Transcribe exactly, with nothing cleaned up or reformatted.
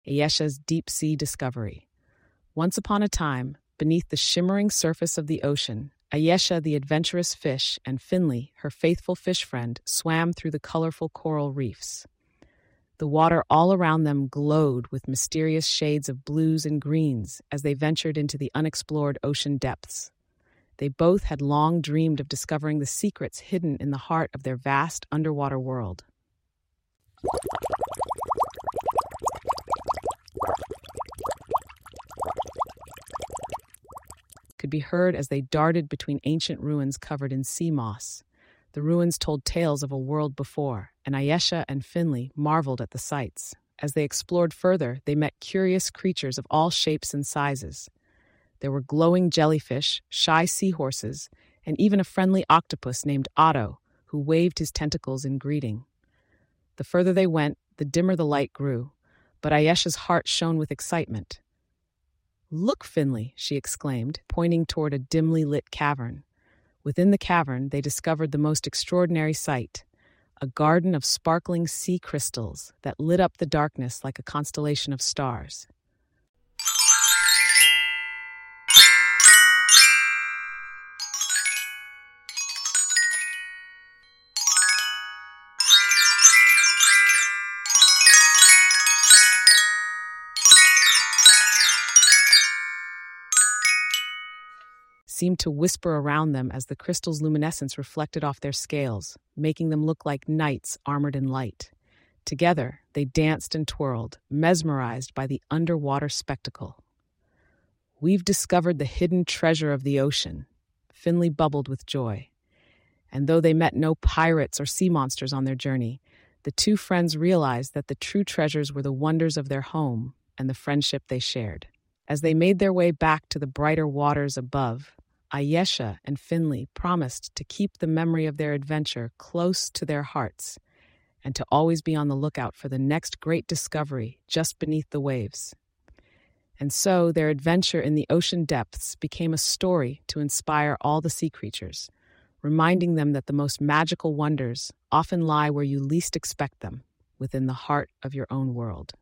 Ayesha's deep-sea discovery. Once upon a time, beneath the shimmering surface of the ocean, Ayesha, the adventurous fish, and Finley, her faithful fish friend, swam through the colorful coral reefs. The water all around them glowed with mysterious shades of blues and greens as they ventured into the unexplored ocean depths. They both had long dreamed of discovering the secrets hidden in the heart of their vast underwater world. Could be heard as they darted between ancient ruins covered in sea moss. The ruins told tales of a world before, and Ayesha and Finley marveled at the sights. As they explored further, they met curious creatures of all shapes and sizes. There were glowing jellyfish, shy seahorses, and even a friendly octopus named Otto, who waved his tentacles in greeting. The further they went, the dimmer the light grew, but Ayesha's heart shone with excitement. "Look, Finley," she exclaimed, pointing toward a dimly lit cavern. Within the cavern, they discovered the most extraordinary sight, a garden of sparkling sea crystals that lit up the darkness like a constellation of stars. Seemed to whisper around them as the crystal's luminescence reflected off their scales, making them look like knights armored in light. Together, they danced and twirled, mesmerized by the underwater spectacle. "We've discovered the hidden treasure of the ocean," Finley bubbled with joy. And though they met no pirates or sea monsters on their journey, the two friends realized that the true treasures were the wonders of their home and the friendship they shared. As they made their way back to the brighter waters above, Ayesha and Finley promised to keep the memory of their adventure close to their hearts and to always be on the lookout for the next great discovery just beneath the waves. And so their adventure in the ocean depths became a story to inspire all the sea creatures, reminding them that the most magical wonders often lie where you least expect them, within the heart of your own world.